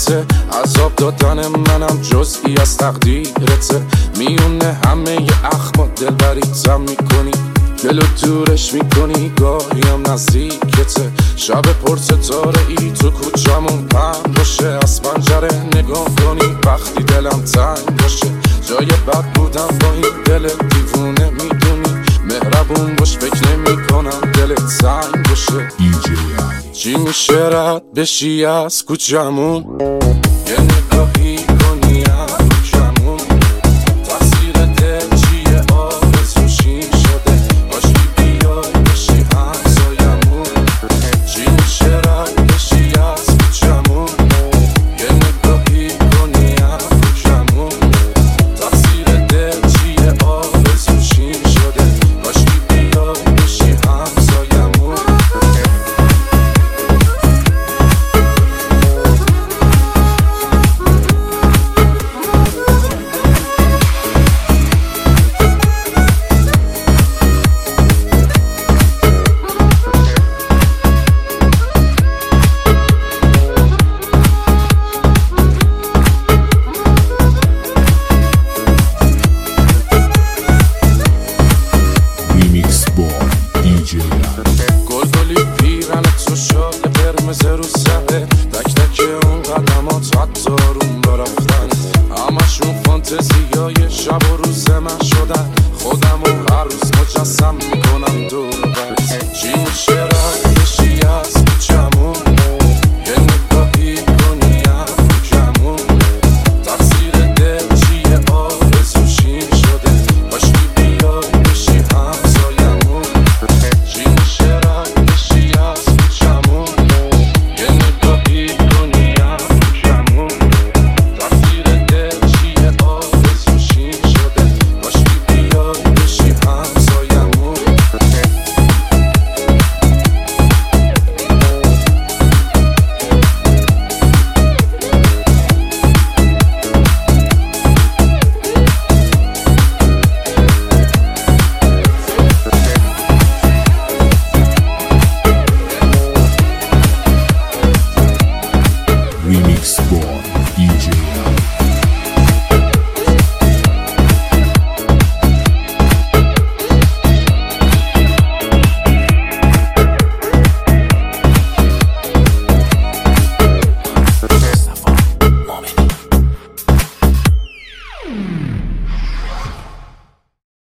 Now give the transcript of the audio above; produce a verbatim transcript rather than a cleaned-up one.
تقدیرته، عذاب دادن منم جزئی از تقدیرته. میونه همه ی اخما دلبریتم میکنی، دلو دورش میکنی گاهی هم نزدیکته. شب پر ستاره ای تو کوچمون پن باشه، از پنجره نگاه کنی وقتی دلم تنگ باشه. جای بد بودم با این دل دیوونه میدونی، مهربون باش فکر نمی کنم دلت سنگ باشه. چی میشه رد بشی از کوچمون، یه نگاهی